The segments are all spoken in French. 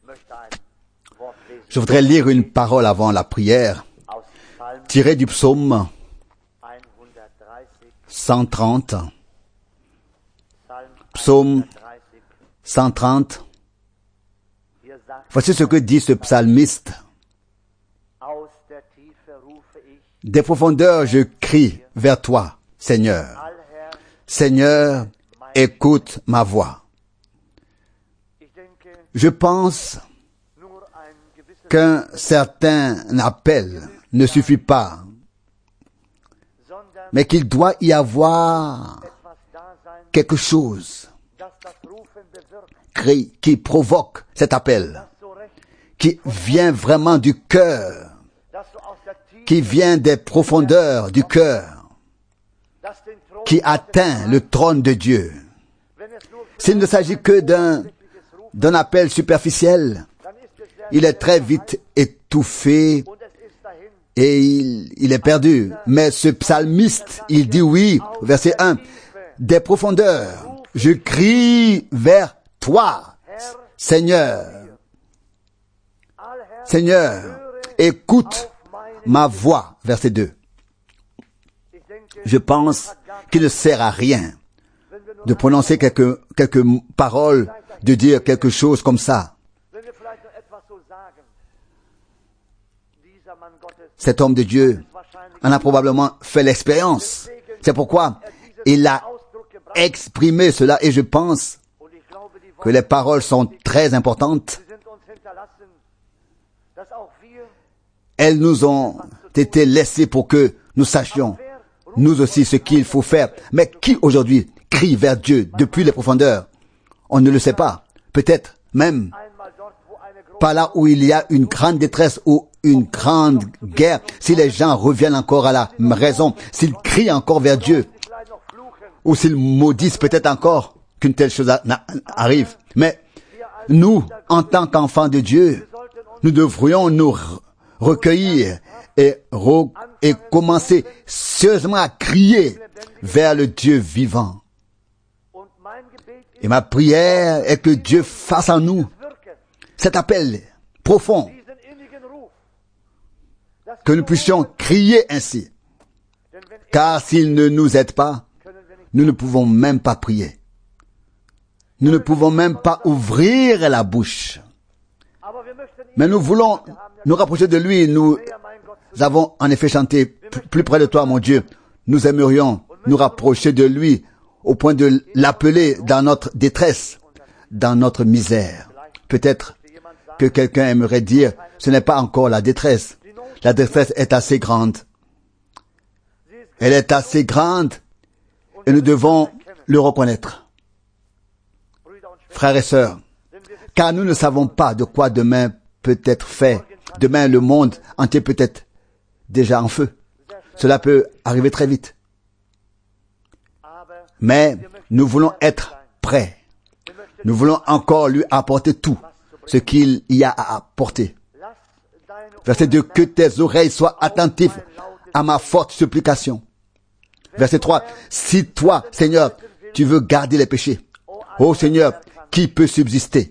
Je voudrais lire une parole avant la prière, tirée du psaume 130. Psaume 130. Voici ce que dit ce psalmiste. Des profondeurs, je crie vers toi, Seigneur. Seigneur, écoute ma voix. Je pense qu'un certain appel ne suffit pas, mais qu'il doit y avoir quelque chose qui provoque cet appel, qui vient vraiment du cœur, qui vient des profondeurs du cœur, qui atteint le trône de Dieu. S'il ne s'agit que d'un appel superficiel, il est très vite étouffé et il est perdu. Mais ce psalmiste, il dit oui, verset 1, des profondeurs, je crie vers toi, Seigneur. Seigneur, écoute ma voix, verset 2. Je pense qu'il ne sert à rien de prononcer quelques paroles, de dire quelque chose comme ça. Cet homme de Dieu en a probablement fait l'expérience. C'est pourquoi il a exprimé cela et je pense que les paroles sont très importantes. Elles nous ont été laissées pour que nous sachions, nous aussi, ce qu'il faut faire. Mais qui aujourd'hui crie vers Dieu depuis les profondeurs? On ne le sait pas. Peut-être même par là où il y a une grande détresse ou une grande guerre, si les gens reviennent encore à la raison, s'ils crient encore vers Dieu, ou s'ils maudissent peut-être encore qu'une telle chose arrive. Mais nous, en tant qu'enfants de Dieu, nous devrions nous recueillir et commencer sérieusement à crier vers le Dieu vivant. Et ma prière est que Dieu fasse en nous cet appel profond, que nous puissions crier ainsi. Car s'il ne nous aide pas, nous ne pouvons même pas prier. Nous ne pouvons même pas ouvrir la bouche. Mais nous voulons nous rapprocher de lui. Nous avons en effet chanté plus près de toi, mon Dieu. Nous aimerions nous rapprocher de lui au point de l'appeler dans notre détresse, dans notre misère. Peut-être que quelqu'un aimerait dire, ce n'est pas encore la détresse. La détresse est assez grande. Elle est assez grande et nous devons le reconnaître. Frères et sœurs, car nous ne savons pas de quoi demain peut être fait. Demain, le monde entier peut être déjà en feu. Cela peut arriver très vite. Mais nous voulons être prêts. Nous voulons encore lui apporter tout ce qu'il y a à apporter. Verset 2, que tes oreilles soient attentives à ma forte supplication. Verset 3, si toi, Seigneur, tu veux garder les péchés, ô Seigneur, qui peut subsister?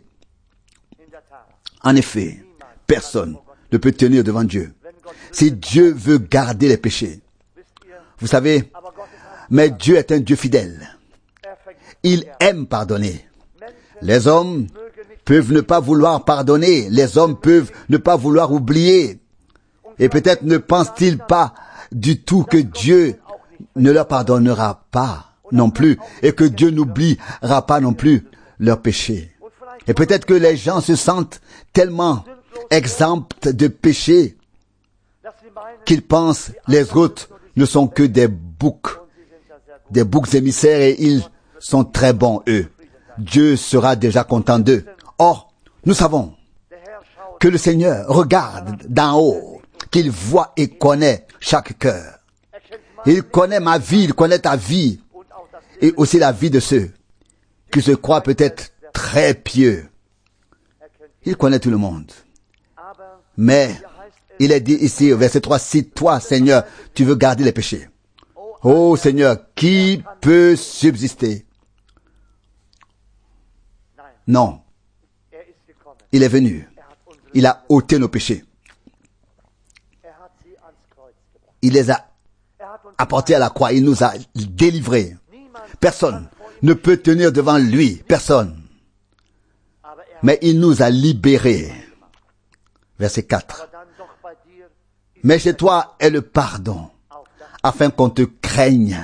En effet, personne ne peut tenir devant Dieu. Si Dieu veut garder les péchés, vous savez, mais Dieu est un Dieu fidèle. Il aime pardonner. Les hommes peuvent ne pas vouloir pardonner. Les hommes peuvent ne pas vouloir oublier. Et peut-être ne pensent-ils pas du tout que Dieu ne leur pardonnera pas non plus et que Dieu n'oubliera pas non plus leurs péchés. Et peut-être que les gens se sentent tellement exempts de péché qu'ils pensent les autres ne sont que des boucs émissaires et ils sont très bons, eux. Dieu sera déjà content d'eux. Or, nous savons que le Seigneur regarde d'en haut, qu'il voit et connaît chaque cœur. Il connaît ma vie, il connaît ta vie, et aussi la vie de ceux qui se croient peut-être très pieux. Il connaît tout le monde. Mais, il est dit ici au verset 3, si toi, Seigneur, tu veux garder les péchés. Ô Seigneur, qui peut subsister? Non. il est venu. Il a ôté nos péchés. Il les a apportés à la croix. Il nous a délivrés. Personne ne peut tenir devant lui. Personne. Mais il nous a libérés. Verset 4. Mais chez toi est le pardon, afin qu'on te craigne.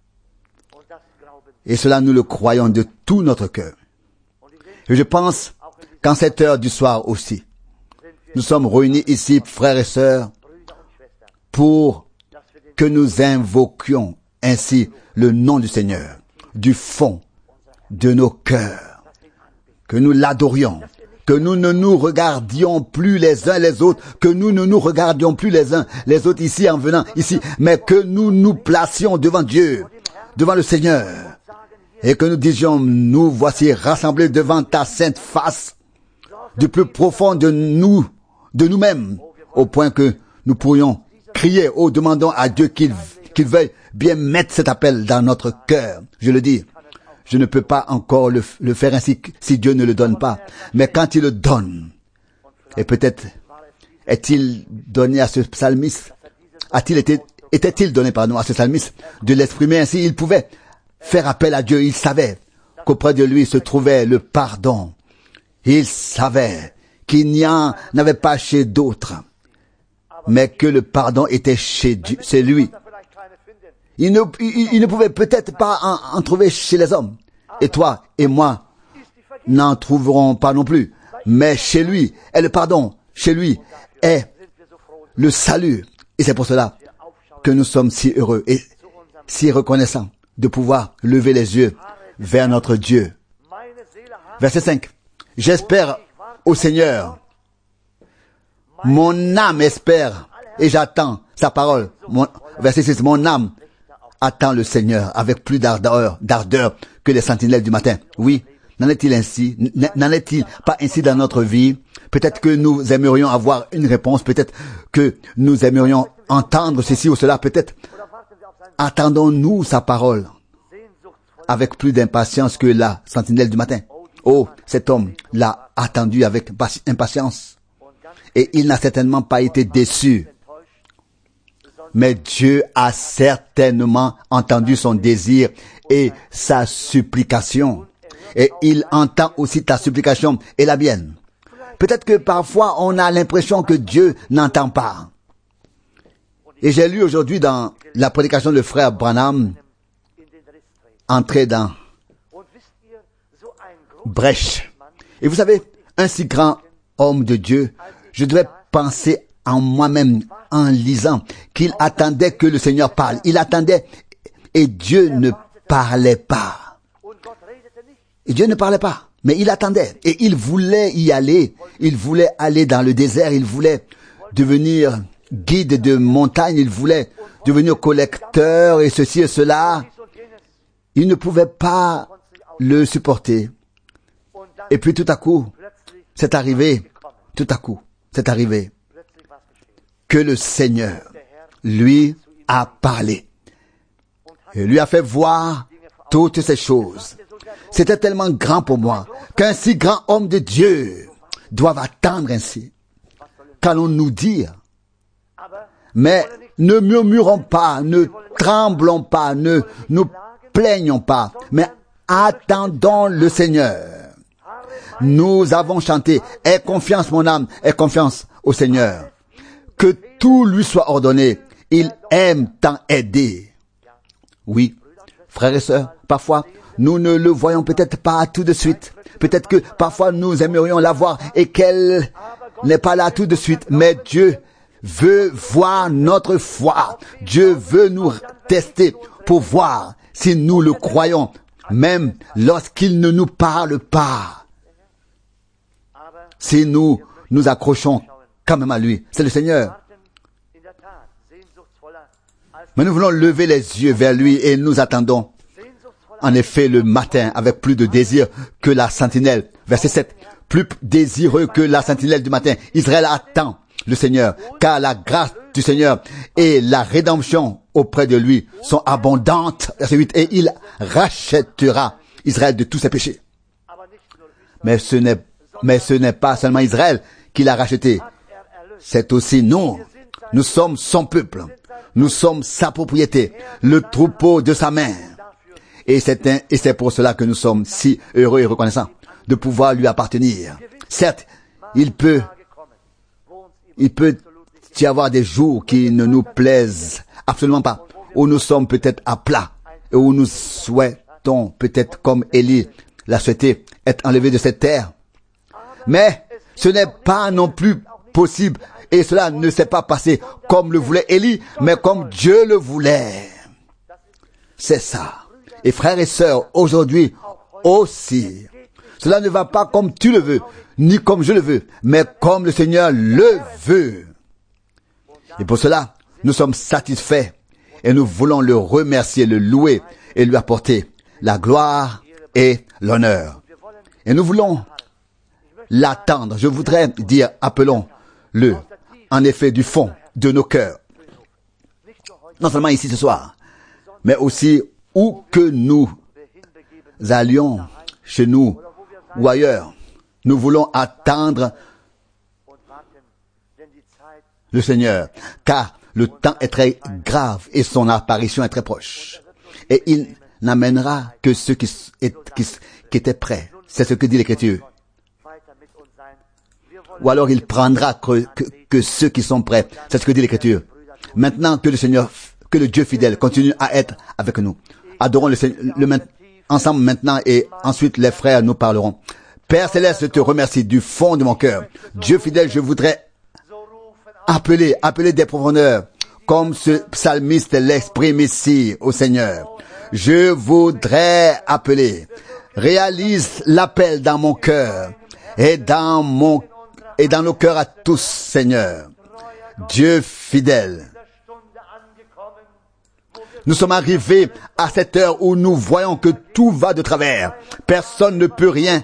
Et cela, nous le croyons de tout notre cœur. Et je pense qu'en cette heure du soir aussi, nous sommes réunis ici, frères et sœurs, pour que nous invoquions ainsi le nom du Seigneur, du fond de nos cœurs, que nous l'adorions, que nous ne nous regardions plus les uns les autres, que nous ne nous regardions plus les uns les autres ici en venant ici, mais que nous nous placions devant Dieu, devant le Seigneur, et que nous disions, nous voici rassemblés devant ta sainte face, du plus profond de nous-mêmes, au point que nous pourrions crier, oh, demandons à Dieu qu'il veuille bien mettre cet appel dans notre cœur. Je le dis, je ne peux pas encore le faire ainsi si Dieu ne le donne pas. Mais quand il le donne, et peut-être est-il donné à ce psalmiste, était-il donné, à ce psalmiste de l'exprimer ainsi, il pouvait faire appel à Dieu. Il savait qu'auprès de lui se trouvait le pardon. Il savait qu'il n'y en avait pas chez d'autres, mais que le pardon était chez Dieu, c'est lui. Il ne pouvait peut-être pas en trouver chez les hommes. Et toi et moi n'en trouverons pas non plus. Mais chez lui est le pardon. Chez lui est le salut. Et c'est pour cela que nous sommes si heureux et si reconnaissants de pouvoir lever les yeux vers notre Dieu. Verset 5. J'espère au Seigneur. Mon âme espère et j'attends sa parole. Verset 6. Mon âme attend le Seigneur avec plus d'ardeur que les sentinelles du matin. Oui, n'en est-il ainsi? N'en est-il pas ainsi dans notre vie? Peut-être que nous aimerions avoir une réponse, peut-être que nous aimerions entendre ceci ou cela, peut-être attendons-nous sa parole avec plus d'impatience que la sentinelle du matin. Oh, cet homme l'a attendu avec impatience et il n'a certainement pas été déçu. Mais Dieu a certainement entendu son désir et sa supplication. Et il entend aussi ta supplication et la mienne. Peut-être que parfois on a l'impression que Dieu n'entend pas. Et j'ai lu aujourd'hui dans la prédication de frère Branham, entrer dans brèche. Et vous savez, un si grand homme de Dieu, je devais penser en moi-même, en lisant, qu'il attendait que le Seigneur parle. Il attendait et Dieu ne parlait pas. Et Dieu ne parlait pas, mais il attendait. Et il voulait y aller. Il voulait aller dans le désert. Il voulait devenir guide de montagne. Il voulait devenir collecteur et ceci et cela. Il ne pouvait pas le supporter. Et puis tout à coup, c'est arrivé. Tout à coup, c'est arrivé que le Seigneur lui a parlé et lui a fait voir toutes ces choses. C'était tellement grand pour moi qu'un si grand homme de Dieu doive attendre ainsi. Qu'allons-nous dire? Mais ne murmurons pas, ne tremblons pas, ne nous plaignons pas, mais attendons le Seigneur. Nous avons chanté, aie confiance mon âme, aie confiance au Seigneur. Que tout lui soit ordonné. Il aime tant aider. Oui, frères et sœurs, parfois, nous ne le voyons peut-être pas tout de suite. Peut-être que parfois nous aimerions la voir et qu'elle n'est pas là tout de suite. Mais Dieu veut voir notre foi. Dieu veut nous tester pour voir si nous le croyons, même lorsqu'il ne nous parle pas. Si nous nous accrochons quand même à lui. C'est le Seigneur. Mais nous voulons lever les yeux vers lui et nous attendons. En effet, le matin, avec plus de désir que la sentinelle. Verset 7. Plus désireux que la sentinelle du matin. Israël attend le Seigneur, car la grâce du Seigneur et la rédemption auprès de lui sont abondantes. Verset 8. Et il rachètera Israël de tous ses péchés. Mais ce n'est Mais ce n'est pas seulement Israël qui l'a racheté. C'est aussi nous. Nous sommes son peuple. Nous sommes sa propriété. Le troupeau de sa main. Et c'est pour cela que nous sommes si heureux et reconnaissants de pouvoir lui appartenir. Certes, il peut y avoir des jours qui ne nous plaisent absolument pas, où nous sommes peut-être à plat, et où nous souhaitons, peut-être comme Élie l'a souhaité, être enlevé de cette terre. Mais ce n'est pas non plus possible, et cela ne s'est pas passé comme le voulait Élie, mais comme Dieu le voulait. C'est ça. Et frères et sœurs, aujourd'hui aussi, cela ne va pas comme tu le veux, ni comme je le veux, mais comme le Seigneur le veut. Et pour cela, nous sommes satisfaits et nous voulons le remercier, le louer et lui apporter la gloire et l'honneur. Et nous voulons l'attendre. Je voudrais dire, appelons-le, en effet, du fond de nos cœurs. Non seulement ici ce soir, mais aussi où que nous allions, chez nous ou ailleurs. Nous voulons attendre le Seigneur, car le temps est très grave et son apparition est très proche. Et il n'amènera que ceux qui étaient prêts. C'est ce que dit l'Écriture. Ou alors il prendra que ceux qui sont prêts. C'est ce que dit l'Écriture. Maintenant que le Seigneur, que le Dieu fidèle continue à être avec nous. Adorons le Seigneur ensemble maintenant et ensuite les frères nous parleront. Père Céleste, je te remercie du fond de mon cœur. Dieu fidèle, je voudrais appeler des profondeurs, comme ce psalmiste l'exprime ici au Seigneur. Je voudrais appeler. Réalise l'appel dans mon cœur et dans nos cœurs à tous, Seigneur. Dieu fidèle. Nous sommes arrivés à cette heure où nous voyons que tout va de travers. Personne ne peut rien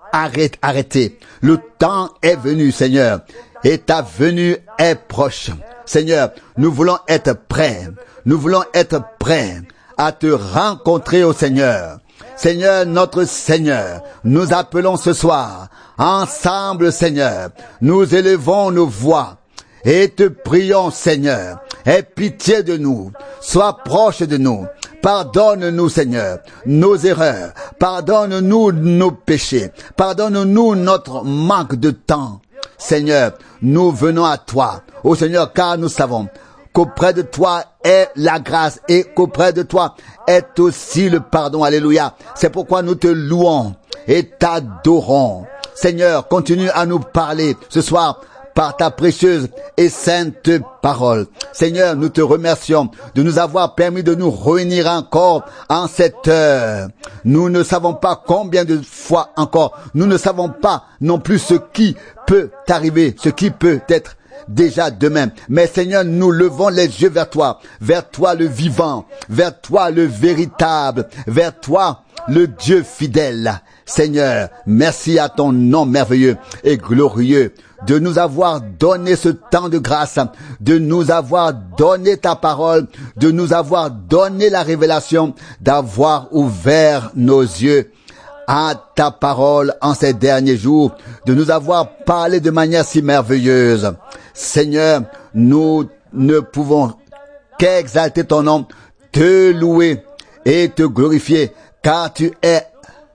arrêter. Le temps est venu, Seigneur, et ta venue est proche. Seigneur, nous voulons être prêts. Nous voulons être prêts à te rencontrer au Seigneur. Seigneur, notre Seigneur, nous appelons ce soir, ensemble, Seigneur, nous élevons nos voix et te prions, Seigneur, aie pitié de nous, sois proche de nous, pardonne-nous, Seigneur, nos erreurs, pardonne-nous nos péchés, pardonne-nous notre manque de temps. Seigneur, nous venons à toi, ô Seigneur, car nous savons qu'auprès de toi est la grâce et qu'auprès de toi est aussi le pardon. Alléluia. C'est pourquoi nous te louons et t'adorons. Seigneur, continue à nous parler ce soir par ta précieuse et sainte parole. Seigneur, nous te remercions de nous avoir permis de nous réunir encore en cette heure. Nous ne savons pas combien de fois encore. Nous ne savons pas non plus ce qui peut arriver, ce qui peut être déjà demain. Mais Seigneur, nous levons les yeux vers toi le vivant, vers toi le véritable, vers toi le Dieu fidèle. Seigneur, merci à ton nom merveilleux et glorieux de nous avoir donné ce temps de grâce, de nous avoir donné ta parole, de nous avoir donné la révélation, d'avoir ouvert nos yeux à ta parole en ces derniers jours, de nous avoir parlé de manière si merveilleuse. Seigneur, nous ne pouvons qu'exalter ton nom, te louer et te glorifier, car tu es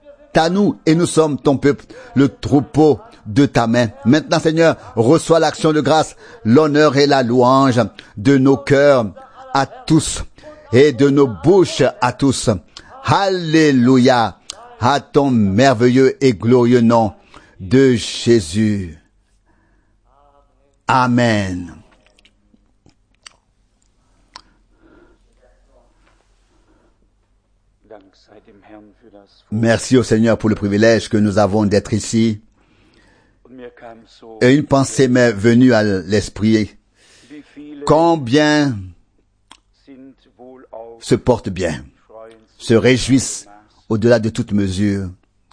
à nous et nous sommes ton peuple, le troupeau de ta main. Maintenant, Seigneur, reçois l'action de grâce, l'honneur et la louange de nos cœurs à tous et de nos bouches à tous. Alléluia, à ton merveilleux et glorieux nom de Jésus. Amen. Merci au Seigneur pour le privilège que nous avons d'être ici. Et une pensée m'est venue à l'esprit. Combien se portent bien, se réjouissent au-delà de toute mesure.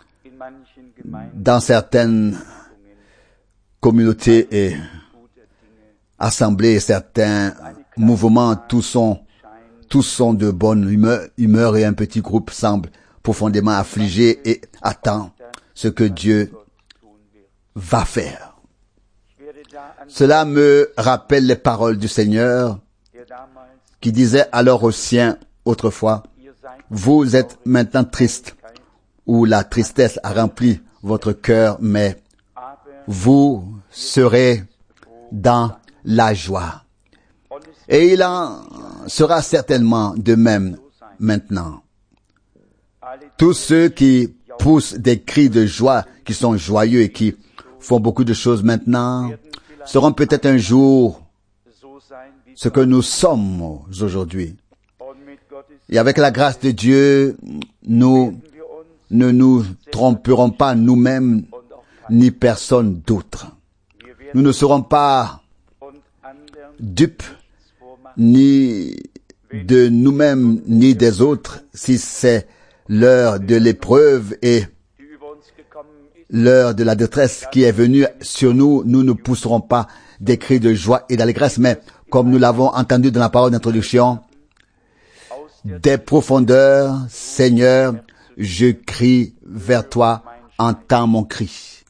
Dans certaines communautés et assemblées, certains mouvements, tous sont de bonne humeur et un petit groupe semble profondément affligé et attend ce que Dieu va faire. Cela me rappelle les paroles du Seigneur qui disait alors aux siens autrefois, vous êtes maintenant tristes, ou la tristesse a rempli votre cœur, mais vous serez dans la joie. Et il en sera certainement de même maintenant. Tous ceux qui poussent des cris de joie, qui sont joyeux et qui font beaucoup de choses maintenant, seront peut-être un jour ce que nous sommes aujourd'hui. Et avec la grâce de Dieu, nous ne nous tromperons pas nous-mêmes ni personne d'autre. Nous ne serons pas dupes ni de nous-mêmes ni des autres si c'est l'heure de l'épreuve et l'heure de la détresse qui est venue sur nous. Nous ne pousserons pas des cris de joie et d'allégresse, mais comme nous l'avons entendu dans la parole d'introduction, des profondeurs, Seigneur, je crie vers toi, entends mon cri.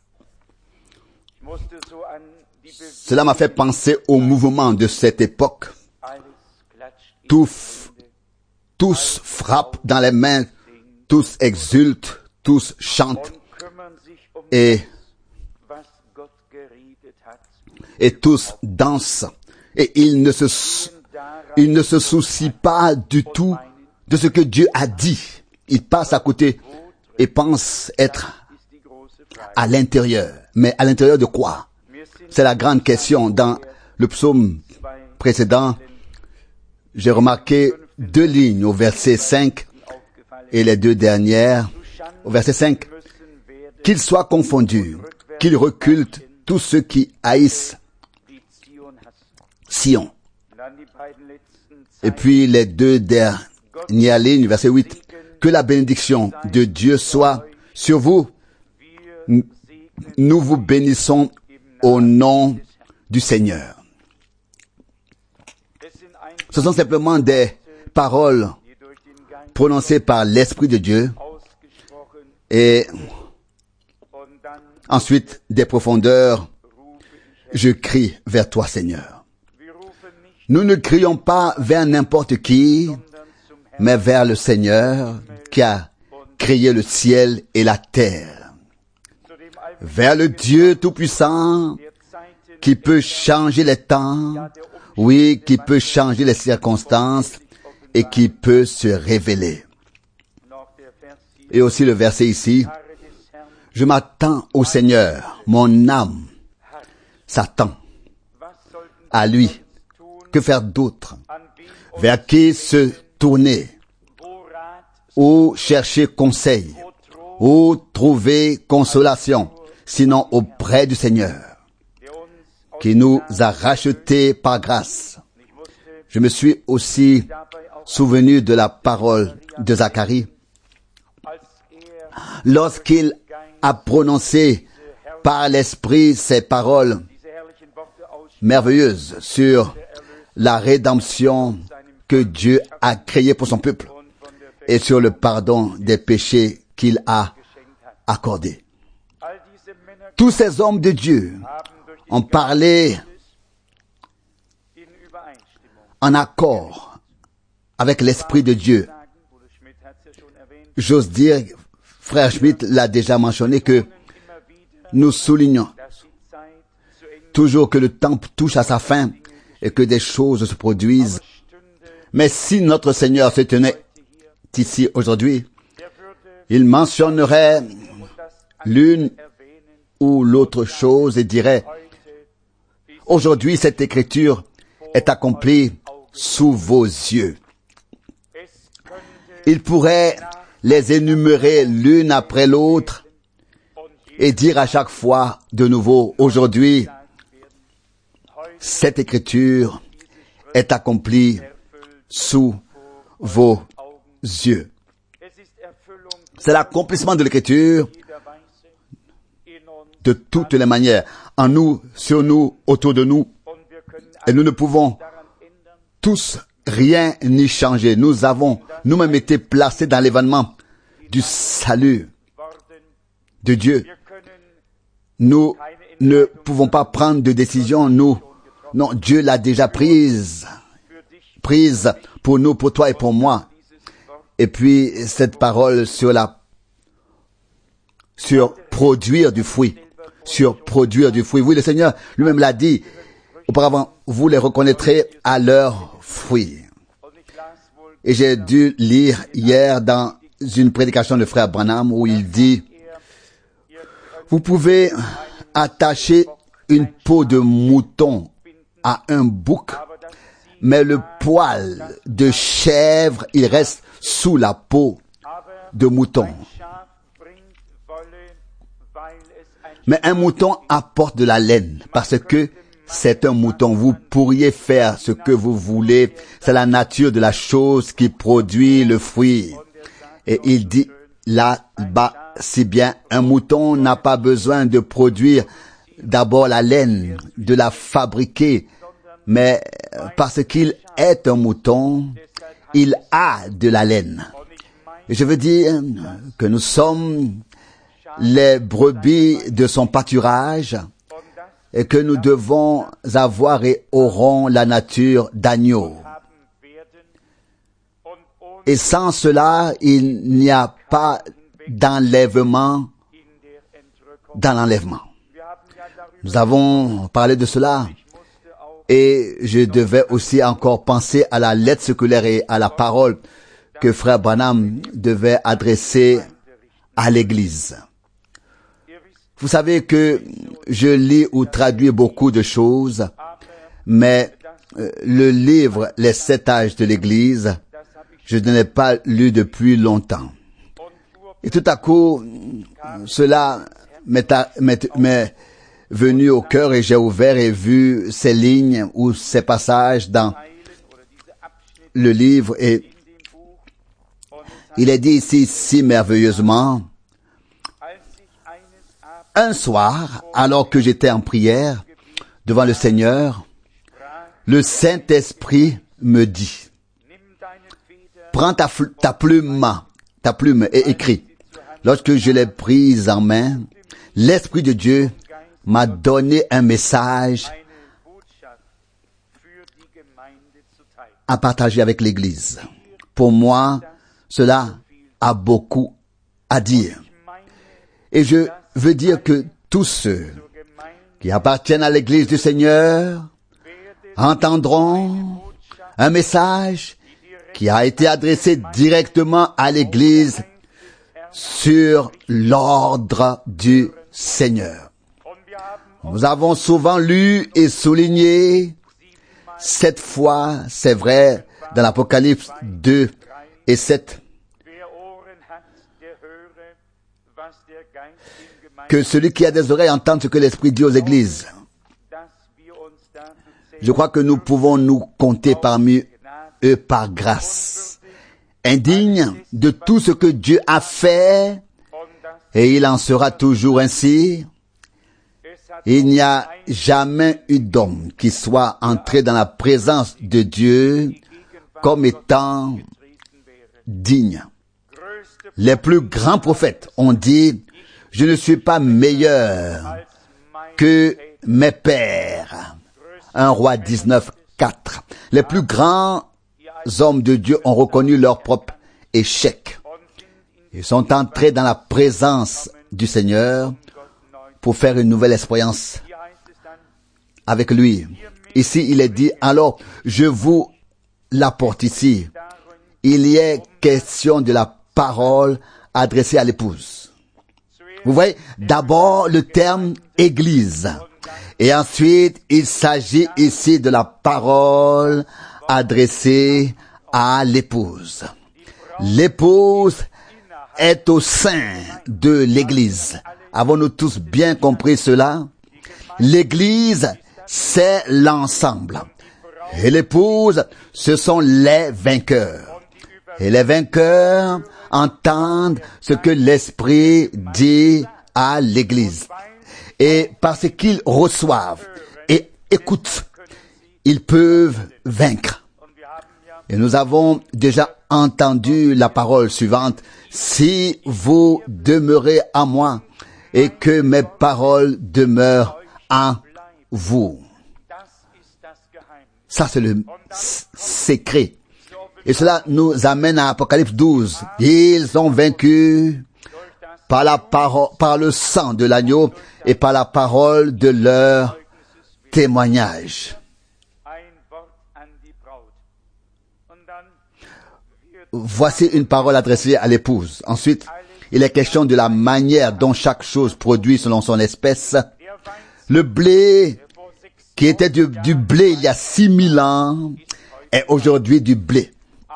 Cela m'a fait penser au mouvement de cette époque. Tous frappent dans les mains, tous exultent, tous chantent et tous dansent. Et ils ne se soucient pas du tout de ce que Dieu a dit. Ils passent à côté et pensent être à l'intérieur. Mais à l'intérieur de quoi? C'est la grande question. Dans le psaume précédent, j'ai remarqué 2 lignes au verset 5 et les 2 dernières. Au verset 5, qu'ils soient confondus, qu'ils reculent tous ceux qui haïssent Sion. Et puis les 2 dernières lignes, verset 8, que la bénédiction de Dieu soit sur vous. Nous vous bénissons au nom du Seigneur. Ce sont simplement des paroles prononcées par l'Esprit de Dieu et ensuite des profondeurs, je crie vers toi, Seigneur. Nous ne crions pas vers n'importe qui, mais vers le Seigneur qui a créé le ciel et la terre. Vers le Dieu Tout-Puissant qui peut changer les temps, oui, qui peut changer les circonstances et qui peut se révéler. Et aussi le verset ici, je m'attends au Seigneur, mon âme s'attend à lui. Que faire d'autre? Vers qui se tourner? Où chercher conseil? Où trouver consolation? Sinon auprès du Seigneur, qui nous a rachetés par grâce. Je me suis aussi souvenu de la parole de Zacharie. Lorsqu'il a prononcé par l'Esprit ces paroles merveilleuses sur la rédemption que Dieu a créée pour son peuple et sur le pardon des péchés qu'il a accordés. Tous ces hommes de Dieu ont parlé en accord avec l'Esprit de Dieu. J'ose dire, frère Schmitt l'a déjà mentionné, que nous soulignons toujours que le temps touche à sa fin et que des choses se produisent. Mais si notre Seigneur se tenait ici aujourd'hui, il mentionnerait l'une ou l'autre chose et dirait, aujourd'hui cette écriture est accomplie sous vos yeux. Il pourrait les énumérer l'une après l'autre et dire à chaque fois de nouveau, aujourd'hui, cette écriture est accomplie sous vos yeux. C'est l'accomplissement de l'écriture de toutes les manières, en nous, sur nous, autour de nous. Et nous ne pouvons tous rien n'y changer. Nous avons nous-mêmes été placés dans l'événement du salut de Dieu. Nous ne pouvons pas prendre de décision, nous. Non, Dieu l'a déjà prise pour nous, pour toi et pour moi. Et puis, cette parole sur produire du fruit. Sur produire du fruit. Oui, le Seigneur lui-même l'a dit. Auparavant, vous les reconnaîtrez à leurs fruits. Et j'ai dû lire hier dans une prédication de frère Branham où il dit, vous pouvez attacher une peau de mouton à un bouc, mais le poil de chèvre, il reste sous la peau de mouton. Mais un mouton apporte de la laine parce que c'est un mouton. Vous pourriez faire ce que vous voulez. C'est la nature de la chose qui produit le fruit. Et il dit là-bas, si bien un mouton n'a pas besoin de produire d'abord la laine, de la fabriquer, mais parce qu'il est un mouton, il a de la laine. Et je veux dire que nous sommes les brebis de son pâturage et que nous devons avoir et aurons la nature d'agneau. Et sans cela, il n'y a pas d'enlèvement dans l'enlèvement. Nous avons parlé de cela et je devais aussi encore penser à la lettre circulaire et à la parole que frère Branham devait adresser à l'Église. Vous savez que je lis ou traduis beaucoup de choses, mais le livre Les 7 âges de l'Église, je ne l'ai pas lu depuis longtemps. Et tout à coup, cela m'est venu au cœur et j'ai ouvert et vu ces lignes ou ces passages dans le livre et il est dit ici si merveilleusement, un soir, alors que j'étais en prière devant le Seigneur, le Saint-Esprit me dit, prends ta plume et écris. Lorsque je l'ai prise en main, l'Esprit de Dieu m'a donné un message à partager avec l'Église. Pour moi, cela a beaucoup à dire. Et je veux dire que tous ceux qui appartiennent à l'Église du Seigneur entendront un message qui a été adressé directement à l'Église sur l'ordre du Seigneur. Nous avons souvent lu et souligné, cette fois, c'est vrai, dans l'Apocalypse 2 et 7, que celui qui a des oreilles entende ce que l'Esprit dit aux églises. Je crois que nous pouvons nous compter parmi eux par grâce, indignes de tout ce que Dieu a fait, et il en sera toujours ainsi. Il n'y a jamais eu d'homme qui soit entré dans la présence de Dieu comme étant digne. Les plus grands prophètes ont dit, je ne suis pas meilleur que mes pères. 1 Roi 19, 4. Les plus grands hommes de Dieu ont reconnu leur propre échec. Ils sont entrés dans la présence du Seigneur pour faire une nouvelle expérience avec lui. Ici, il est dit, alors, je vous l'apporte ici. Il y est question de la parole adressée à l'épouse. Vous voyez, d'abord le terme église. Et ensuite, il s'agit ici de la parole adressée à l'épouse. L'épouse est au sein de l'église. Avons-nous tous bien compris cela? L'église, c'est l'ensemble. Et l'épouse, ce sont les vainqueurs. Et les vainqueurs entendent ce que l'Esprit dit à l'Église. Et parce qu'ils reçoivent et écoutent, ils peuvent vaincre. Et nous avons déjà entendu la parole suivante. Si vous demeurez en moi et que mes paroles demeurent en vous. Ça, c'est le secret. Et cela nous amène à Apocalypse 12. Ils ont vaincu par la parole, par le sang de l'agneau et par la parole de leur témoignage. Voici une parole adressée à l'épouse. Ensuite, il est question de la manière dont chaque chose produit selon son espèce. Le blé, qui était du blé il y a 6000 ans, est aujourd'hui du blé.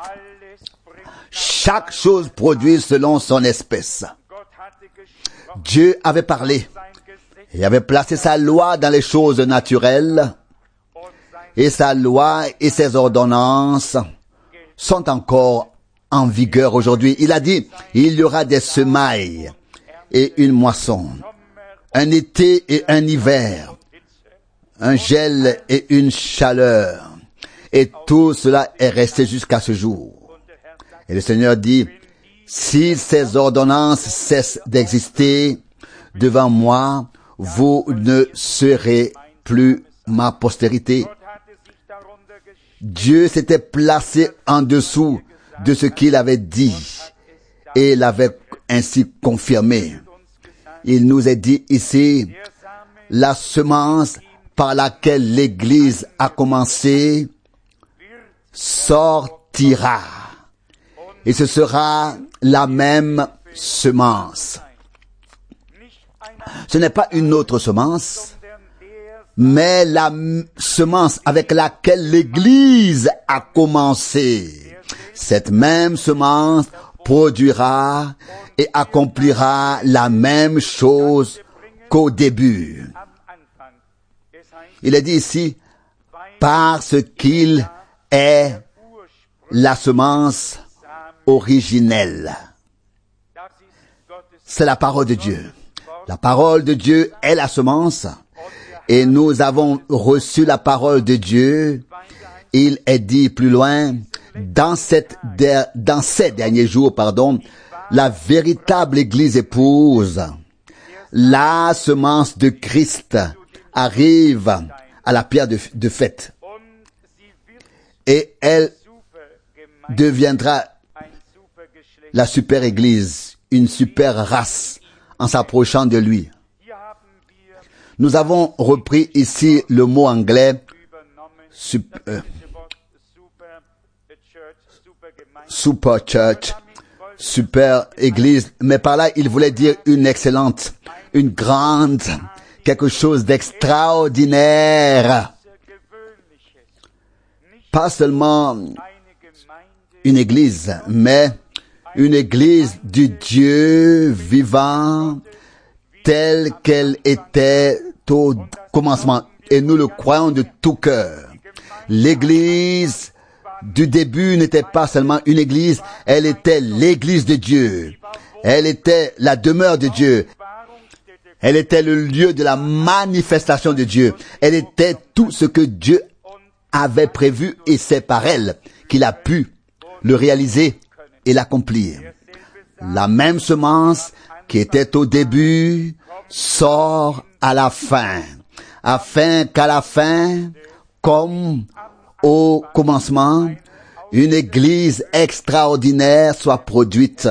Chaque chose produit selon son espèce. Dieu avait parlé. Il avait placé sa loi dans les choses naturelles. Et sa loi et ses ordonnances sont encore en vigueur aujourd'hui. Il a dit, il y aura des semailles et une moisson, un été et un hiver, un gel et une chaleur. Et tout cela est resté jusqu'à ce jour. Et le Seigneur dit, si ces ordonnances cessent d'exister devant moi, vous ne serez plus ma postérité. Dieu s'était placé en dessous de ce qu'il avait dit et l'avait ainsi confirmé. Il nous est dit ici, la semence par laquelle l'Église a commencé sortira. Et ce sera la même semence. Ce n'est pas une autre semence, mais la semence avec laquelle l'Église a commencé. Cette même semence produira et accomplira la même chose qu'au début. Il est dit ici, parce qu'il est la semence originelle. C'est la parole de Dieu. La parole de Dieu est la semence. Et nous avons reçu la parole de Dieu. Il est dit plus loin, dans ces derniers jours, la véritable Église épouse, la semence de Christ arrive à la pierre de fête. Et elle deviendra la super Église, une super race en s'approchant de lui. Nous avons repris ici le mot anglais super church, super église, mais par là il voulait dire une excellente, une grande, quelque chose d'extraordinaire. Pas seulement une église, mais une église du Dieu vivant telle qu'elle était au commencement. Et nous le croyons de tout cœur. L'église du début n'était pas seulement une église, elle était l'église de Dieu. Elle était la demeure de Dieu. Elle était le lieu de la manifestation de Dieu. Elle était tout ce que Dieu avait prévu et c'est par elle qu'il a pu le réaliser et l'accomplir. La même semence qui était au début sort à la fin, afin qu'à la fin, comme au commencement, une église extraordinaire soit produite.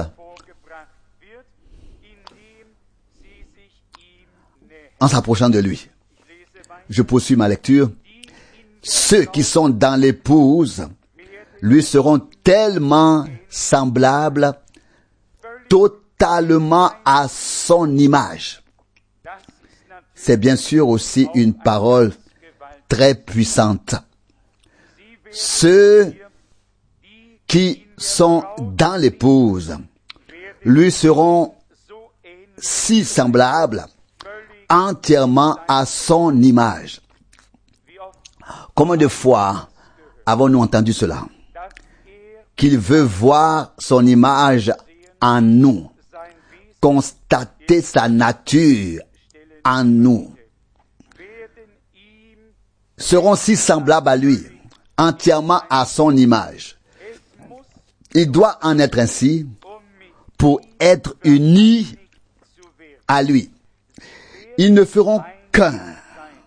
En s'approchant de lui. Je poursuis ma lecture. Ceux qui sont dans l'épouse lui seront tellement semblables, totalement à son image. C'est bien sûr aussi une parole très puissante. Ceux qui sont dans l'épouse lui seront si semblables, entièrement à son image. Combien de fois avons-nous entendu cela? Qu'il veut voir son image en nous, constater sa nature en nous. Seront si semblables à lui, entièrement à son image. Il doit en être ainsi pour être unis à lui. Ils ne feront qu'un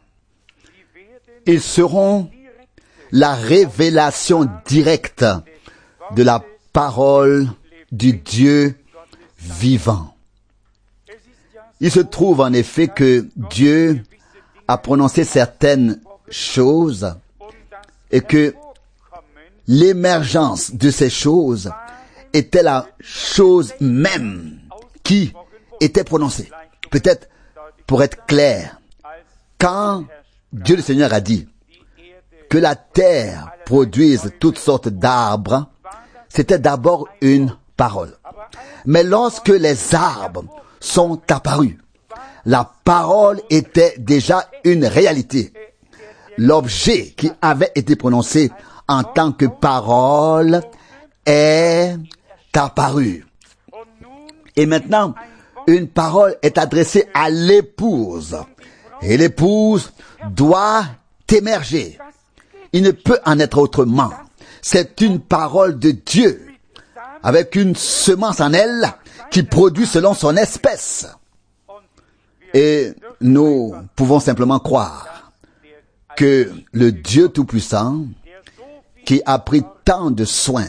Ils seront la révélation directe de la parole du Dieu vivant. Il se trouve en effet que Dieu a prononcé certaines choses et que l'émergence de ces choses était la chose même qui était prononcée. Peut-être pour être clair, quand Dieu le Seigneur a dit que la terre produise toutes sortes d'arbres, c'était d'abord une parole. Mais lorsque les arbres sont apparus, la parole était déjà une réalité. L'objet qui avait été prononcé en tant que parole est apparu. Et maintenant, une parole est adressée à l'épouse. Et l'épouse doit émerger. Il ne peut en être autrement. C'est une parole de Dieu, avec une semence en elle qui produit selon son espèce. Et nous pouvons simplement croire que le Dieu Tout-Puissant, qui a pris tant de soin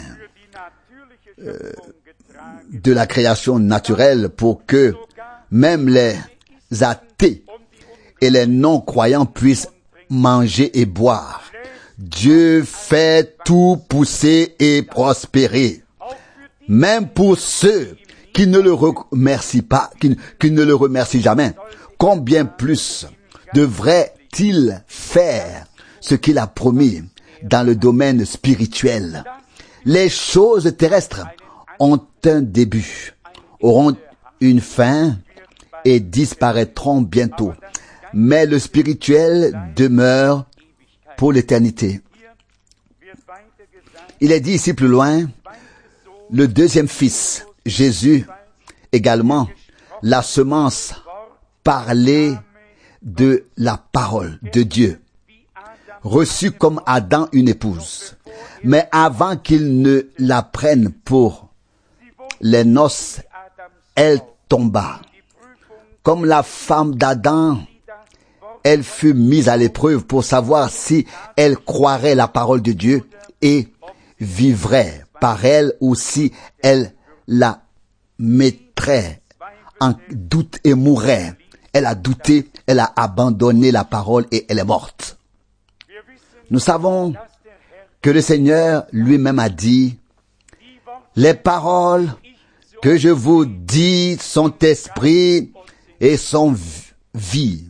de la création naturelle pour que même les athées et les non-croyants puissent manger et boire. Dieu fait tout pousser et prospérer. Même pour ceux qui ne le remercient pas, qui ne le remercient jamais. Combien plus devrait-il faire ce qu'il a promis dans le domaine spirituel? Les choses terrestres ont un début, auront une fin et disparaîtront bientôt. Mais le spirituel demeure pour l'éternité. Il est dit ici plus loin, le deuxième fils, Jésus, également, la semence parlée de la parole de Dieu, reçue comme Adam une épouse. Mais avant qu'il ne la prenne pour les noces, elle tomba. Comme la femme d'Adam, elle fut mise à l'épreuve pour savoir si elle croirait la parole de Dieu et vivrait par elle ou si elle la mettrait en doute et mourrait. Elle a douté, elle a abandonné la parole et elle est morte. Nous savons que le Seigneur lui-même a dit, les paroles que je vous dis sont esprit et sont vie.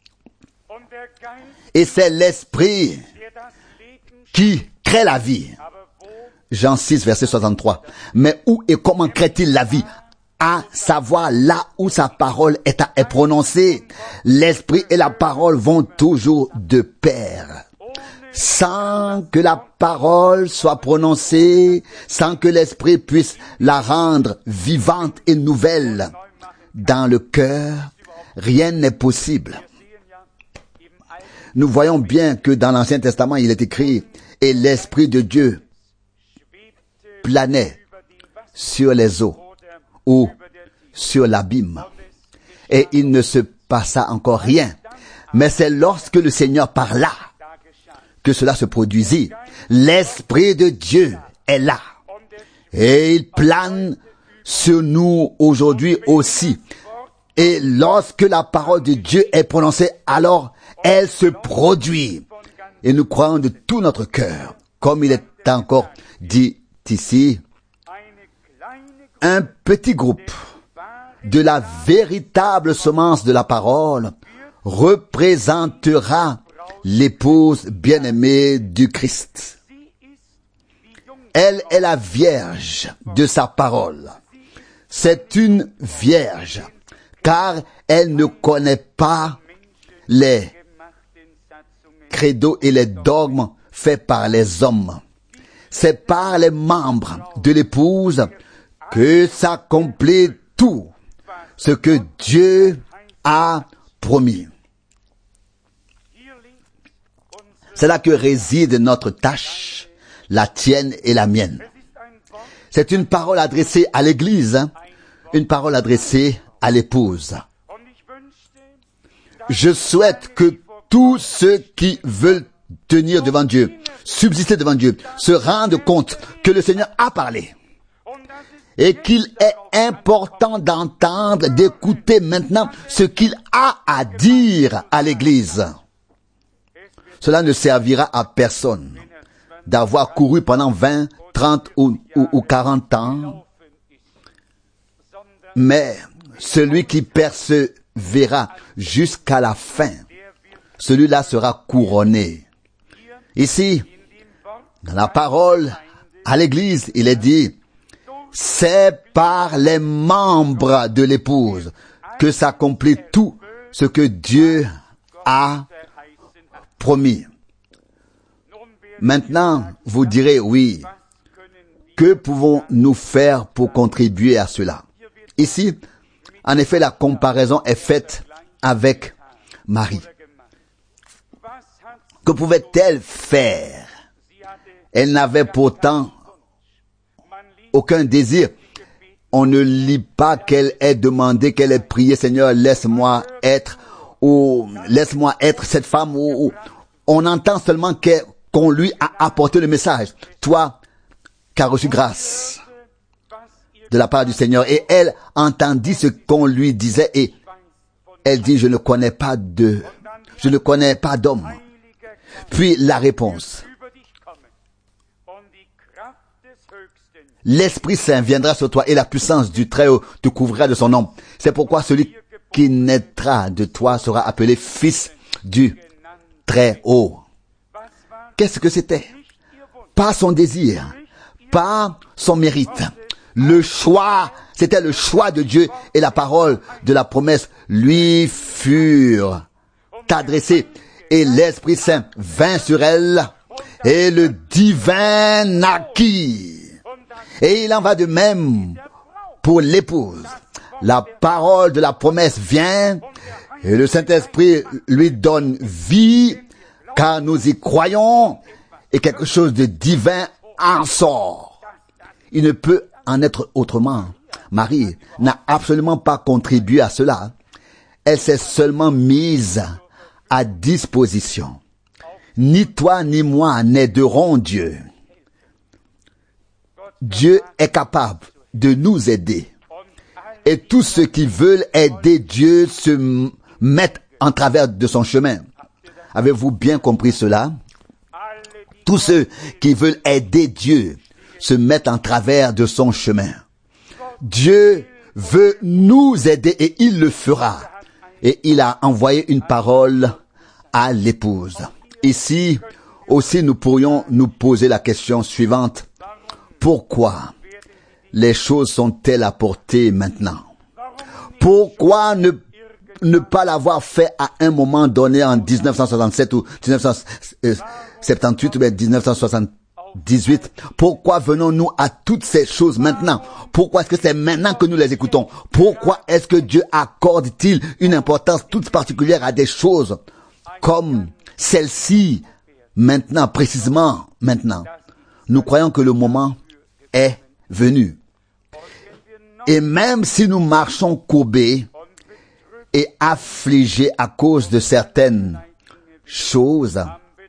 Et c'est l'esprit qui crée la vie. Jean 6, verset 63. Mais où et comment crée-t-il la vie? À savoir là où sa parole est prononcée. L'esprit et la parole vont toujours de pair. Sans que la parole soit prononcée, sans que l'esprit puisse la rendre vivante et nouvelle dans le cœur, rien n'est possible. Nous voyons bien que dans l'Ancien Testament, il est écrit, et l'Esprit de Dieu planait sur les eaux ou sur l'abîme. Et il ne se passa encore rien. Mais c'est lorsque le Seigneur parla que cela se produisit. L'Esprit de Dieu est là. Et il plane sur nous aujourd'hui aussi. Et lorsque la parole de Dieu est prononcée, alors elle se produit. Et nous croyons de tout notre cœur, comme il est encore dit ici, un petit groupe de la véritable semence de la parole représentera l'épouse bien-aimée du Christ. Elle est la vierge de sa parole. C'est une vierge, car elle ne connaît pas les credos et les dogmes faits par les hommes. C'est par les membres de l'épouse que s'accomplit tout ce que Dieu a promis. C'est là que réside notre tâche, la tienne et la mienne. C'est une parole adressée à l'Église, une parole adressée à l'épouse. Je souhaite que tous ceux qui veulent tenir devant Dieu, subsister devant Dieu, se rendent compte que le Seigneur a parlé et qu'il est important d'entendre, d'écouter maintenant ce qu'il a à dire à l'Église. Cela ne servira à personne d'avoir couru pendant 20, 30 ou 40 ans, mais celui qui persévérera jusqu'à la fin, celui-là sera couronné. Ici, dans la parole à l'Église, il est dit, c'est par les membres de l'épouse que s'accomplit tout ce que Dieu a promis. Maintenant, vous direz, oui, que pouvons-nous faire pour contribuer à cela? Ici, en effet, la comparaison est faite avec Marie. Que pouvait-elle faire? Elle n'avait pourtant aucun désir. On ne lit pas qu'elle ait demandé, qu'elle ait prié, Seigneur, laisse-moi être, ou laisse-moi être cette femme, ou on entend seulement qu'on lui a apporté le message. Toi, qui as reçu grâce de la part du Seigneur. Et elle entendit ce qu'on lui disait et elle dit, je ne connais pas d'homme. Puis la réponse. L'Esprit Saint viendra sur toi et la puissance du Très-Haut te couvrira de son ombre. C'est pourquoi celui qui naîtra de toi sera appelé Fils du Très-Haut. Qu'est-ce que c'était? Pas son désir, pas son mérite. Le choix, c'était le choix de Dieu et la parole de la promesse lui furent adressées. Et l'Esprit Saint vint sur elle et le divin naquit. Et il en va de même pour l'épouse. La parole de la promesse vient et le Saint-Esprit lui donne vie car nous y croyons et quelque chose de divin en sort. Il ne peut en être autrement. Marie n'a absolument pas contribué à cela. Elle s'est seulement mise à disposition. Ni toi ni moi n'aiderons Dieu. Dieu est capable de nous aider. Et tous ceux qui veulent aider Dieu se mettent en travers de son chemin. Avez-vous bien compris cela? Tous ceux qui veulent aider Dieu se mettent en travers de son chemin. Dieu veut nous aider et il le fera. Et il a envoyé une parole à l'épouse. Ici aussi, nous pourrions nous poser la question suivante. Pourquoi les choses sont-elles apportées maintenant? Pourquoi ne pas l'avoir fait à un moment donné en 1967 ou 1978 ou 1978? Pourquoi venons-nous à toutes ces choses maintenant? Pourquoi est-ce que c'est maintenant que nous les écoutons? Pourquoi est-ce que Dieu accorde-t-il une importance toute particulière à des choses comme celle-ci maintenant, précisément maintenant? Nous croyons que le moment est venu. Et même si nous marchons courbés et affligés à cause de certaines choses,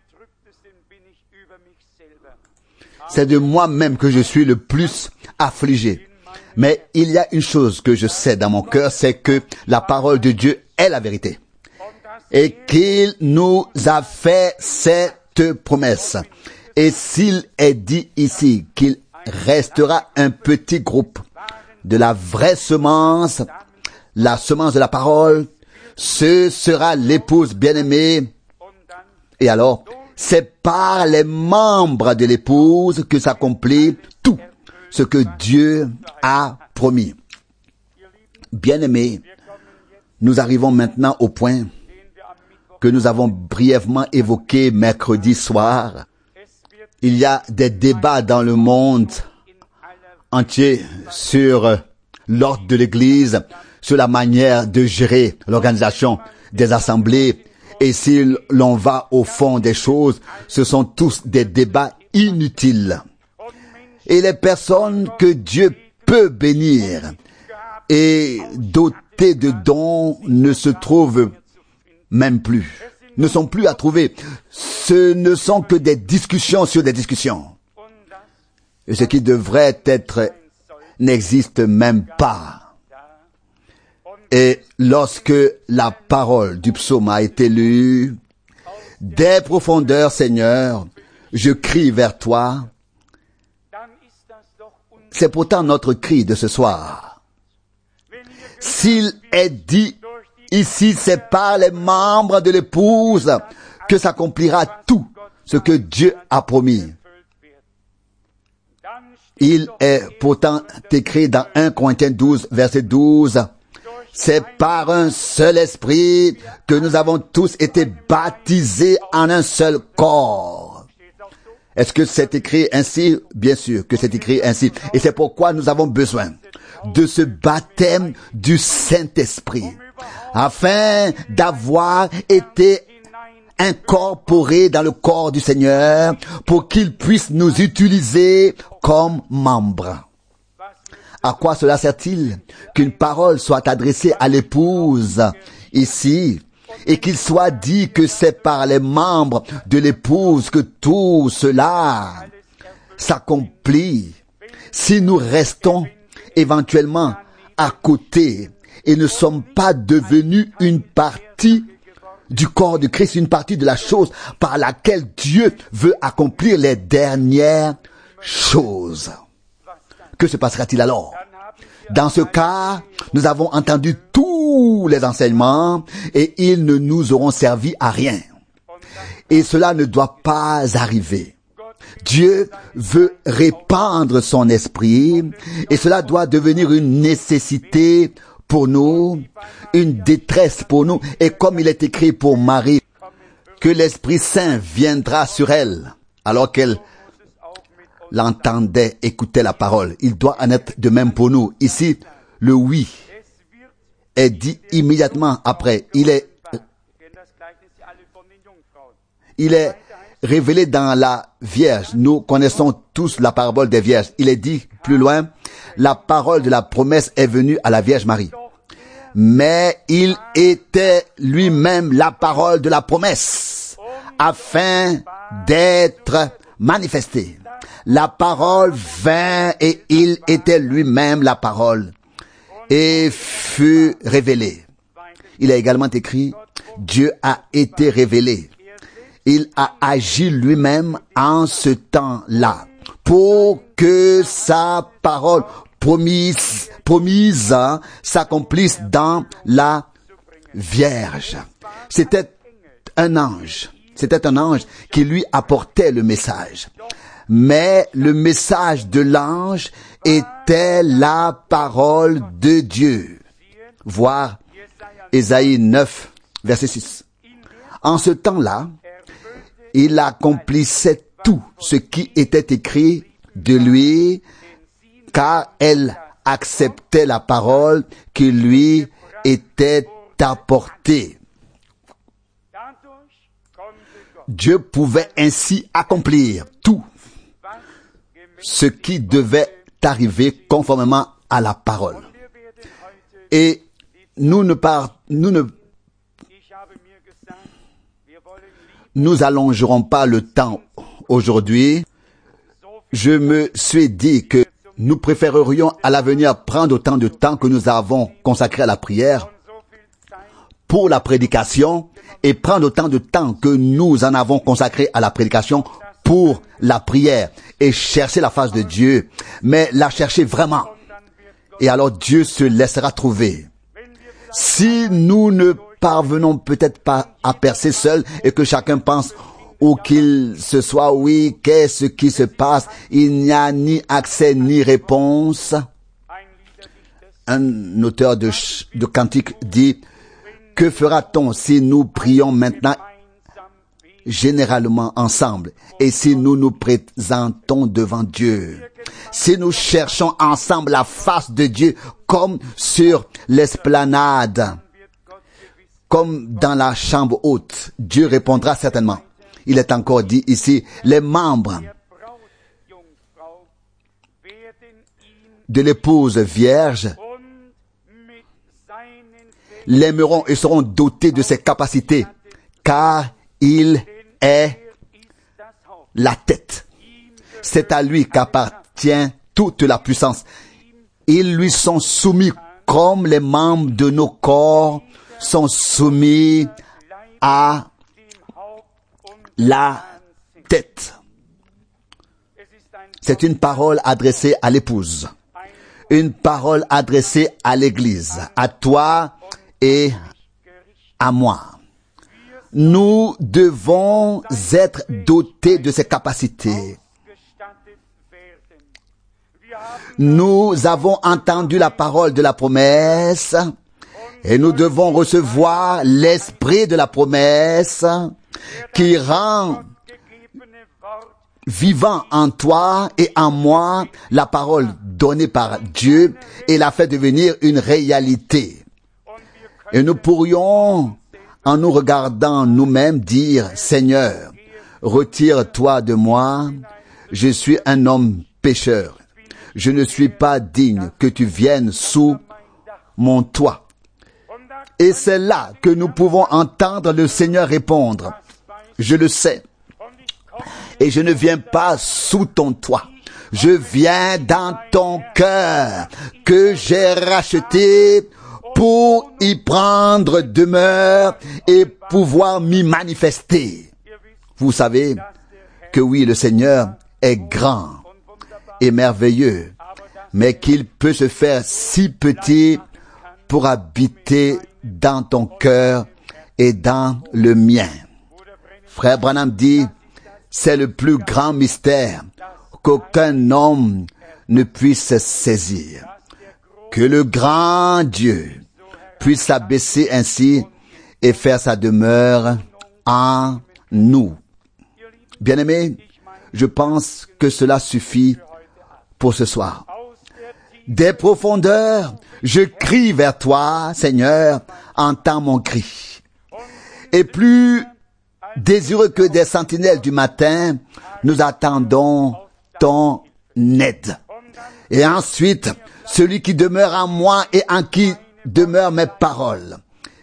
c'est de moi-même que je suis le plus affligé. Mais il y a une chose que je sais dans mon cœur, c'est que la parole de Dieu est la vérité. Et qu'il nous a fait cette promesse. Et s'il est dit ici qu'il restera un petit groupe de la vraie semence, la semence de la parole, ce sera l'épouse bien-aimée. Et alors, c'est par les membres de l'épouse que s'accomplit tout ce que Dieu a promis. Bien-aimés, nous arrivons maintenant au point que nous avons brièvement évoqué mercredi soir. Il y a des débats dans le monde entier sur l'ordre de l'Église, sur la manière de gérer l'organisation des assemblées. Et si l'on va au fond des choses, ce sont tous des débats inutiles. Et les personnes que Dieu peut bénir et doter de dons ne se trouvent même plus. ne sont plus à trouver. Ce ne sont que des discussions sur des discussions. Et ce qui devrait être n'existe même pas. Et lorsque la parole du psaume a été lue, des profondeurs, Seigneur, je crie vers toi. C'est pourtant notre cri de ce soir. S'il est dit ici, c'est par les membres de l'épouse que s'accomplira tout ce que Dieu a promis. Il est pourtant écrit dans 1 Corinthiens 12, verset 12, c'est par un seul esprit que nous avons tous été baptisés en un seul corps. Est-ce que c'est écrit ainsi? Bien sûr que c'est écrit ainsi. Et c'est pourquoi nous avons besoin de ce baptême du Saint-Esprit, afin d'avoir été incorporés dans le corps du Seigneur, pour qu'il puisse nous utiliser comme membres. À quoi cela sert-il? Qu'une parole soit adressée à l'épouse ici, et qu'il soit dit que c'est par les membres de l'épouse que tout cela s'accomplit. Si nous restons éventuellement à côté et ne sommes pas devenus une partie du corps de Christ, une partie de la chose par laquelle Dieu veut accomplir les dernières choses, que se passera-t-il alors? Dans ce cas, nous avons entendu tous les enseignements et ils ne nous auront servi à rien. Et cela ne doit pas arriver. Dieu veut répandre son esprit et cela doit devenir une nécessité pour nous, une détresse pour nous. Et comme il est écrit pour Marie, que l'Esprit Saint viendra sur elle alors qu'elle l'entendait, écoutait la parole. Il doit en être de même pour nous. Ici, le oui est dit immédiatement après. Il est révélé dans la Vierge. Nous connaissons tous la parabole des Vierges. Il est dit plus loin, la parole de la promesse est venue à la Vierge Marie. Mais il était lui-même la parole de la promesse, afin d'être manifesté. La parole vint et il était lui-même la parole et fut révélé. Il est également écrit, Dieu a été révélé. Il a agi lui-même en ce temps-là pour que sa parole promise s'accomplisse dans la Vierge. C'était un ange qui lui apportait le message. Mais le message de l'ange était la parole de Dieu. Voir Ésaïe 9, verset 6. En ce temps-là, il accomplissait tout ce qui était écrit de lui, car elle acceptait la parole qui lui était apportée. Dieu pouvait ainsi accomplir tout ce qui devait arriver conformément à la parole. Et nous allongerons pas le temps aujourd'hui. Je me suis dit que nous préférerions à l'avenir prendre autant de temps que nous avons consacré à la prière pour la prédication et prendre autant de temps que nous en avons consacré à la prédication pour la prière et chercher la face de Dieu, mais la chercher vraiment. Et alors Dieu se laissera trouver. Si nous ne parvenons peut-être pas à percer seuls et que chacun pense où qu'il se soit, oui, qu'est-ce qui se passe? Il n'y a ni accès ni réponse. Un auteur de cantique dit, que fera-t-on si nous prions maintenant généralement ensemble et si nous nous présentons devant Dieu? Si nous cherchons ensemble la face de Dieu comme sur l'esplanade, comme dans la chambre haute, Dieu répondra certainement. Il est encore dit ici, les membres de l'épouse vierge l'aimeront et seront dotés de ses capacités car il est la tête. C'est à lui qu'appartient toute la puissance. Ils lui sont soumis comme les membres de nos corps sont soumis à la tête. C'est une parole adressée à l'épouse, une parole adressée à l'Église, à toi et à moi. Nous devons être dotés de ces capacités. Nous avons entendu la parole de la promesse et nous devons recevoir l'esprit de la promesse qui rend vivant en toi et en moi la parole donnée par Dieu et la fait devenir une réalité. Et nous pourrions, en nous regardant nous-mêmes, dire, Seigneur, retire-toi de moi, je suis un homme pécheur. Je ne suis pas digne que tu viennes sous mon toit. Et c'est là que nous pouvons entendre le Seigneur répondre, je le sais. Et je ne viens pas sous ton toit. Je viens dans ton cœur que j'ai racheté pour y prendre demeure et pouvoir m'y manifester. Vous savez que oui, le Seigneur est grand et merveilleux, mais qu'il peut se faire si petit pour habiter dans ton cœur et dans le mien. Frère Branham dit, c'est le plus grand mystère qu'aucun homme ne puisse saisir. Que le grand Dieu puisse s'abaisser ainsi et faire sa demeure en nous. Bien-aimés, je pense que cela suffit pour ce soir. Des profondeurs, je crie vers toi, Seigneur, entends mon cri. Et plus désireux que des sentinelles du matin, nous attendons ton aide. Et ensuite, celui qui demeure en moi et en qui demeurent mes paroles,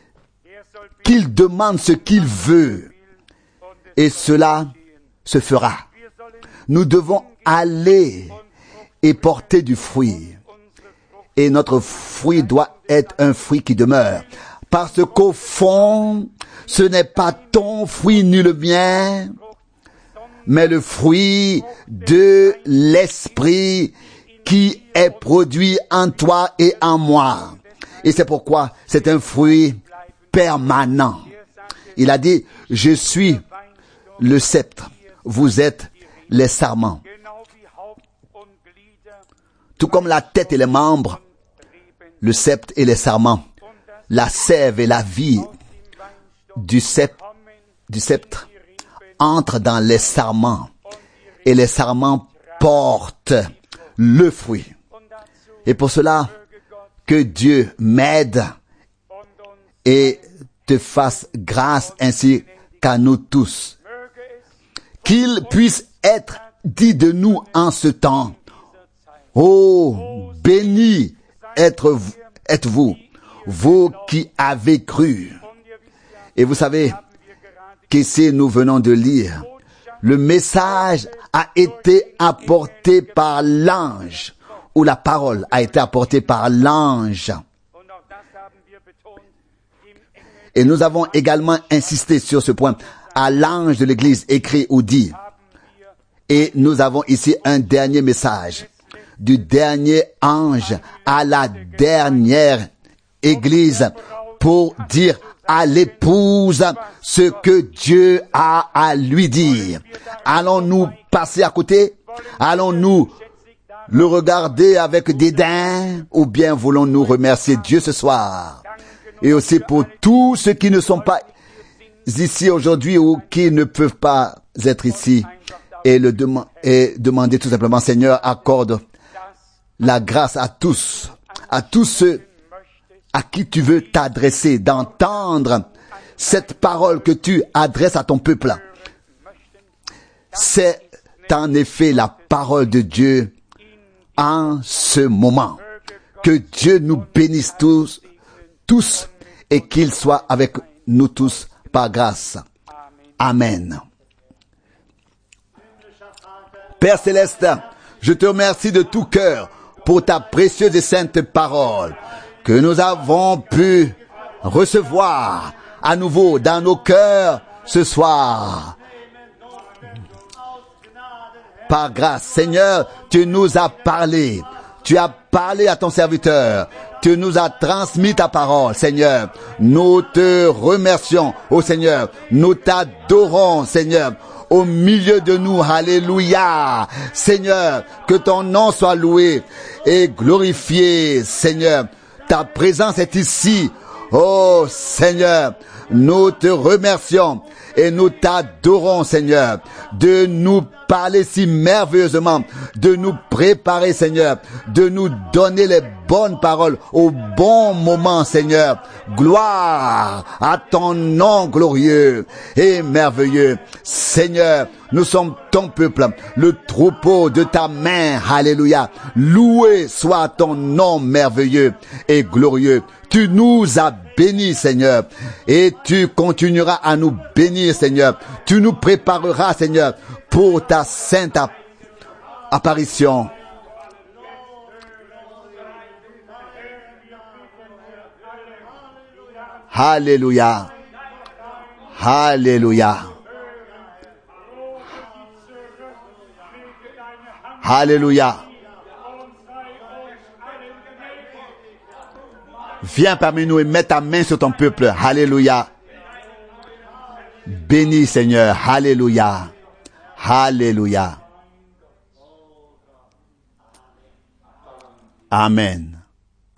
qu'il demande ce qu'il veut, et cela se fera. Nous devons aller et porter du fruit. Et notre fruit doit être un fruit qui demeure. Parce qu'au fond, ce n'est pas ton fruit ni le mien, mais le fruit de l'Esprit qui est produit en toi et en moi. Et c'est pourquoi c'est un fruit permanent. Il a dit, je suis le sceptre, vous êtes les sarments. Tout comme la tête et les membres, le sceptre et les sarments, la sève et la vie du sceptre entrent dans les sarments et les sarments portent le fruit. Et pour cela, que Dieu m'aide et te fasse grâce ainsi qu'à nous tous. Qu'il puisse être dit de nous en ce temps, oh, béni êtes-vous, vous qui avez cru. Et vous savez qu'ici nous venons de lire, le message a été apporté par l'ange, ou la parole a été apportée par l'ange. Et nous avons également insisté sur ce point. À l'ange de l'Église écrit ou dit. Et nous avons ici un dernier message du dernier ange à la dernière Église pour dire à l'épouse ce que Dieu a à lui dire. Allons-nous passer à côté? Allons-nous le regarder avec dédain? Ou bien voulons-nous remercier Dieu ce soir? Et aussi pour tous ceux qui ne sont pas ici aujourd'hui ou qui ne peuvent pas être ici et demander tout simplement, Seigneur, accorde la grâce à tous ceux à qui tu veux t'adresser, d'entendre cette parole que tu adresses à ton peuple. C'est en effet la parole de Dieu en ce moment. Que Dieu nous bénisse tous et qu'il soit avec nous tous par grâce. Amen. Père Céleste, je te remercie de tout cœur pour ta précieuse et sainte parole que nous avons pu recevoir à nouveau dans nos cœurs ce soir. Par grâce, Seigneur, tu nous as parlé. Tu as parlé à ton serviteur. Tu nous as transmis ta parole, Seigneur. Nous te remercions, ô Seigneur. Nous t'adorons, Seigneur. Au milieu de nous, alléluia. Seigneur, que ton nom soit loué et glorifié, Seigneur. Ta présence est ici. Oh Seigneur, nous te remercions et nous t'adorons, Seigneur, de nous parler si merveilleusement, de nous préparer, Seigneur, de nous donner les bonnes paroles au bon moment, Seigneur. Gloire à ton nom glorieux et merveilleux. Seigneur, nous sommes ton peuple, le troupeau de ta main. Alléluia. Loué soit ton nom merveilleux et glorieux. Tu nous as bénis, Seigneur, et tu continueras à nous bénir, Seigneur. Tu nous prépareras, Seigneur, pour ta sainte apparition. Alléluia. Alléluia. Alléluia. Viens parmi nous et mets ta main sur ton peuple. Alléluia. Bénis, Seigneur. Alléluia. Alléluia. Amen.